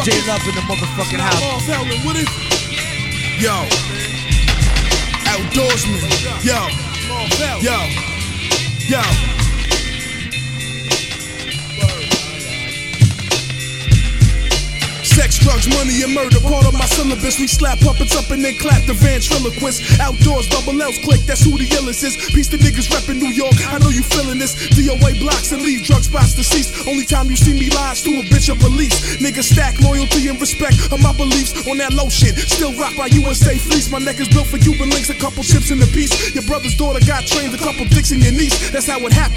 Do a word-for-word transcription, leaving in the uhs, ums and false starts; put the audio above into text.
J Love in the motherfucking house. Yo, outdoorsman. Yo, yo, yo. Sex, drugs, money, and murder, part of my syllabus. We slap puppets up and then clap the ventriloquist. Outdoors, double L's click, that's who the illest is. Piece the niggas reppin' New York, I know you feelin' this. D O A blocks and leave drug spots deceased. Only time you see me lies to a bitch or police. Niggas stack loyalty and respect of my beliefs on that low shit. Still rock by you and stay fleece. My neck is built for Cuban links, a couple chips in the piece. Your brother's daughter got trained, a couple dicks in your niece. That's how it happened.